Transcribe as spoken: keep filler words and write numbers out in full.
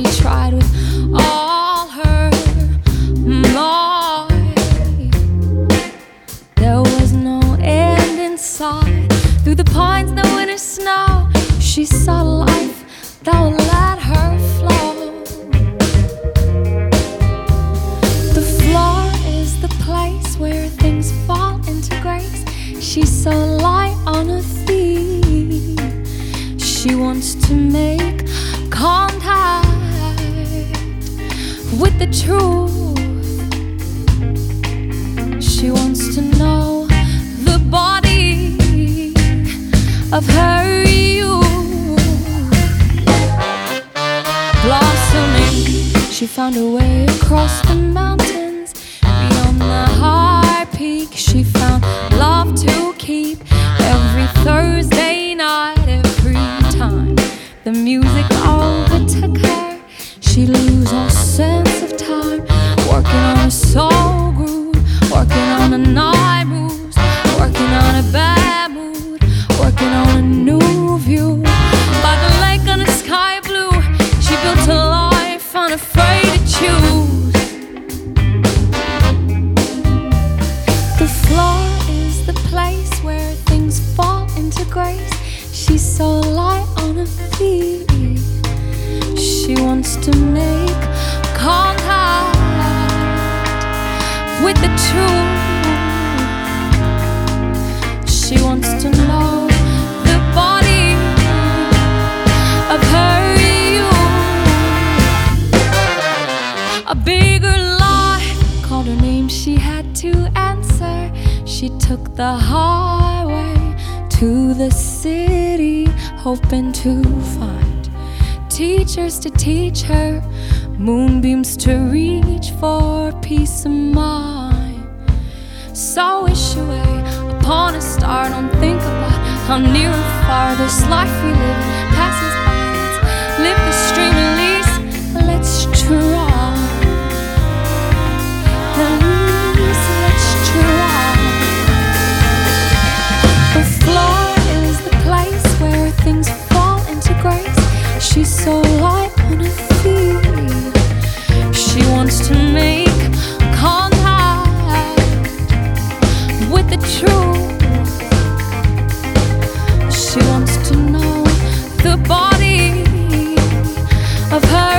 tried with all her might. There was no end in sight. Through the pines, the winter snow, she saw life that would let her flow. The floor is the place where things fall into grace. She's so light on her feet. She wants to make contact with the truth. She wants to know the body of her youth. Blossoming, she found her way across the mountains. Beyond the high peak, she found love to keep. Every Thursday night, every time the music overtook her, she'd lose all sense of time. Working on a soul groove, working on a night moves, working on a bad mood, working on a new view. By the lake on a sky blue, she built a life unafraid to choose. The floor is the place where things fall into grace. She's so light on her feet. She wants to make contact with the truth. She wants to know the body of her youth. A bigger life called her name, she had to answer. She took the highway to the city, hoping to find teachers to teach her, moonbeams to reach for peace of mind. So wish away upon a star, don't think about how near or far this life we live passes by. Let's live the stream at least, let's try. At least let's try. The floor is the place where things fall into grace. She's so light on her feet. She wants to make contact with the truth. She wants to know the body of her